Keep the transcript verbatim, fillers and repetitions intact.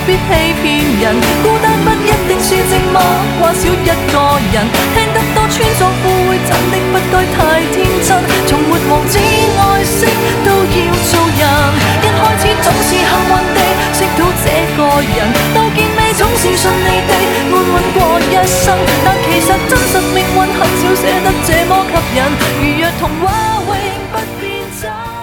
必欺騙人。孤單不一定是寂寞，掛少一個人。聽得多穿鑿附會，真的不該太天真。從沒王子愛惜都要做人，一開始總是幸運地識到這個人，到結尾總是順利地安穩過一生。但其實真實命運很少寫得這麼吸引，如若童話永不變真。